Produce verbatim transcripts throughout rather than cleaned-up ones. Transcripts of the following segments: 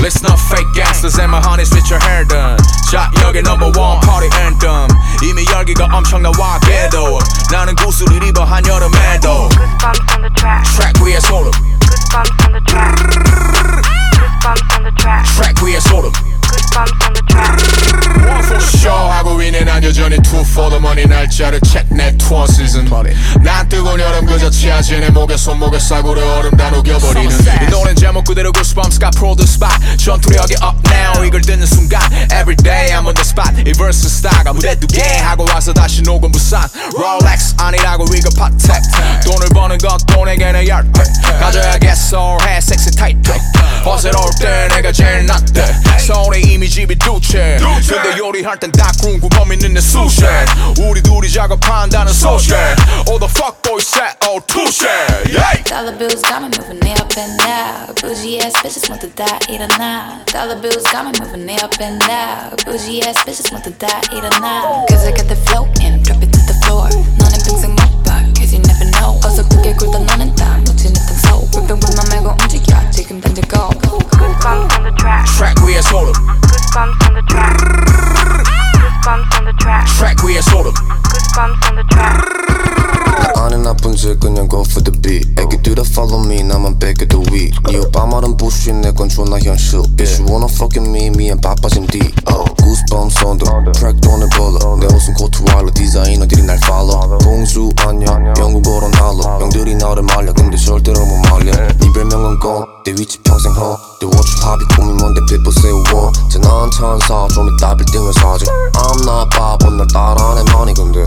Let's not fake gangsters and my honeys with your hair done. 자 여기 number one party anthem. 이미 열기가 엄청나 와게도 나는 구슬을 입어 한여름에도 Goosebumps on the track. Track 위에 소름. Goosebumps on the track. Goosebumps on the track. Track 위에 소름. Goosebumps on the track. One for sure 하고 있는 난 여전히 two for the money 날짜를 check 내 tour season. 난 뜨거운 여름 그 자체하지 내 목에 손목에 싸구려 얼음 다 녹여버리는 이 노래는 제목 그대로 Goosebumps가 produce by 전투력이 up now 이걸 듣는 순간 Everyday I'm on the spot 이 verse 스타가 무대 두 개 하고 와서 다시 녹음 부산 Rolex 아니라고 이거 파텍 돈을 버는 것도 내게는 열쇠 가져야겠어 해 섹시 타이트 허세로울 때 내가 제일 낫대 서울에 이미 집이 두 채 근데 요리할 땐 닭군 구범 있는 내 수셰 우리 둘이 작업한다는 소식 All the fuckboys set all touche yeah. Dollar bills got me moving it up and down. Bougie ass bitches want to die, eat or not. Dollar bills got me moving it up and down. Bougie ass bitches want to die, eat or not. Cause I got the flow and drop it to the floor. 너는 평생 못 봐, cause you never know. 어서 크게 굴다 너는 다 묻히는 등소. 불평불만 말고 움직여, 지금 당장 go. Goosebumps on the track. Track 위에 소름. Goosebumps on the track. Goosebumps on the track. Track 위에 소름. Goosebumps on the track. 나 안해 나쁜 짓 그냥 go for the beat 애기들아 follow me 나만 뺏겨도 weak 네 오빠 말은 bullshit 내건 존나 현실 Bitch you wanna fuck with me 미안 바빠진 D oh. Goosebumps on the track 돈을 벌어 내 옷은 코트 와일러 디자이너들이 날 follow 봉수 안녕 영국어론 할로 형들이 나를 말려 근데 절대로 못 말려 네 별명은 god내 위치 평생 허 내 watch hobby 꿈이 뭔데 people say what 쟤난 천사 좀 이따 빌딩을 사지 I'm not 바보 날 따라하네 많이 근데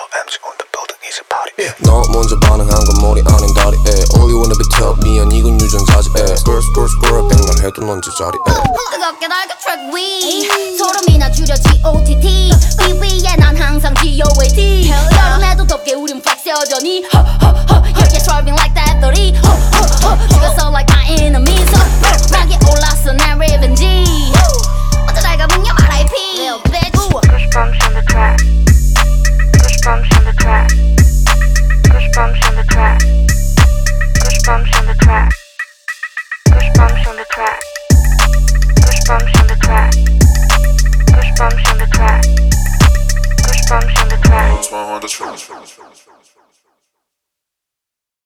너 먼저 반응한 건 머리 아닌 다리 에 All you wanna be tough 미안 이건 유전자지 에 Squirrel squirrel squirrel 백날 해도 넌 제자리 에 뜨겁게 달고 트랙 위 소름이나 줄여 G O T T 위 위에 난 항상 G O A T 여름에도 덥게 우린 flex 여전히 허허허 Yeah yeah driving like that thirty 허허허 죽었어 like